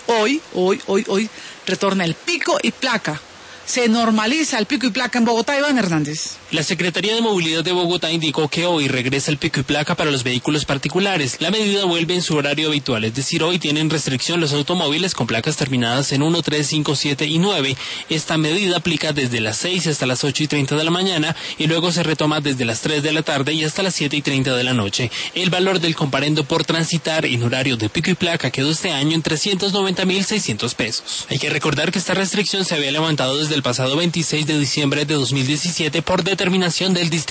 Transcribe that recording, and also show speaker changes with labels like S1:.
S1: hoy retorna el pico y placa. Se normaliza el pico y placa en Bogotá, Iván Hernández.
S2: La Secretaría de Movilidad de Bogotá indicó que hoy regresa el pico y placa para los vehículos particulares. La medida vuelve en su horario habitual, es decir, hoy tienen restricción los automóviles con placas terminadas en 1, 3, 5, 7 y 9. Esta medida aplica desde las 6 hasta las 8:30 de la mañana y luego se retoma desde las 3 de la tarde y hasta las 7:30 de la noche. El valor del comparendo por transitar en horario de pico y placa quedó este año en 390.600 pesos. Hay que recordar que esta restricción se había levantado desde el pasado 26 de diciembre de 2017 por determinación del Distrito